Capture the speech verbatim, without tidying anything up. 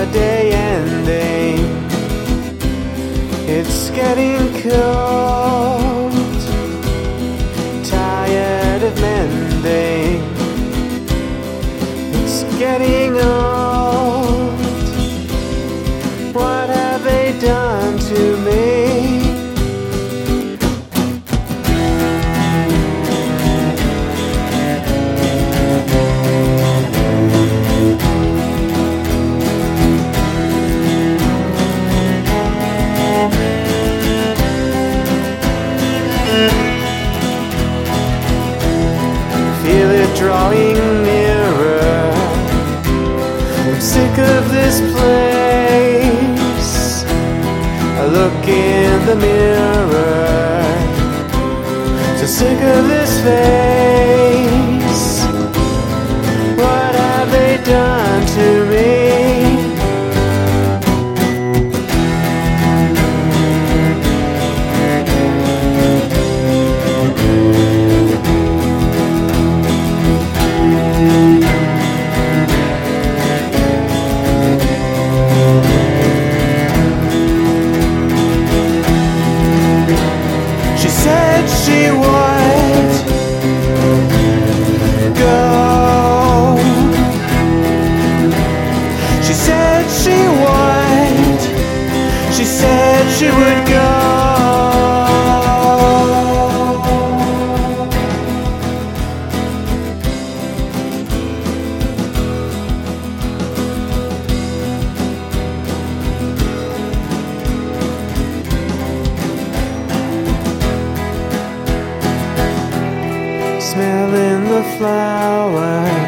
the day ending. It's getting cold, tired of mending. It's getting old. What have they done to me? Feel it drawing nearer. I'm sick of this place. I look in the mirror, so sick of this face. What have they done to me? She said she would go. She said she would. She said she would go. Smelling the flowers,